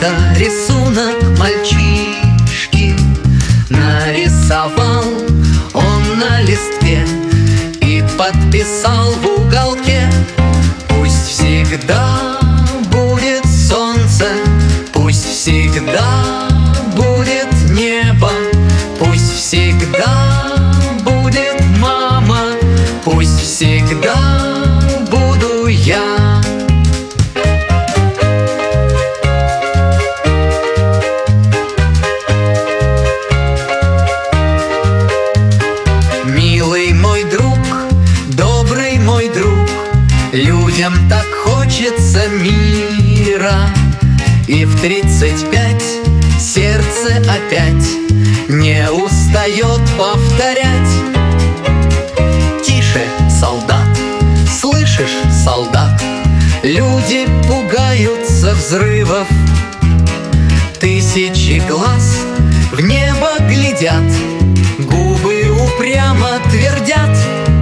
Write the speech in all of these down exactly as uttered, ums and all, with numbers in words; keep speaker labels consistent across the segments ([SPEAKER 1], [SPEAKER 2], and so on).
[SPEAKER 1] Это рисунок мальчишки. Нарисовал он на листке и подписал в уголке: пусть всегда будет солнце, пусть всегда будет небо, пусть всегда будет мама, пусть всегда буду я. Милый мой друг, добрый мой друг, людям так хочется мира, и в тридцать пять сердце опять не устает повторять: тише, солдат, слышишь, солдат, люди пугаются взрывов. Тысячи глаз в небо глядят, губы упрямо твердят: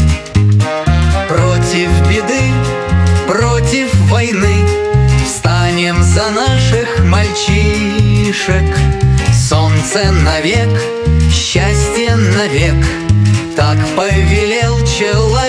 [SPEAKER 1] против беды, против войны встанем за наших мальчишек. Солнце навек, счастье навек, так повелел человек.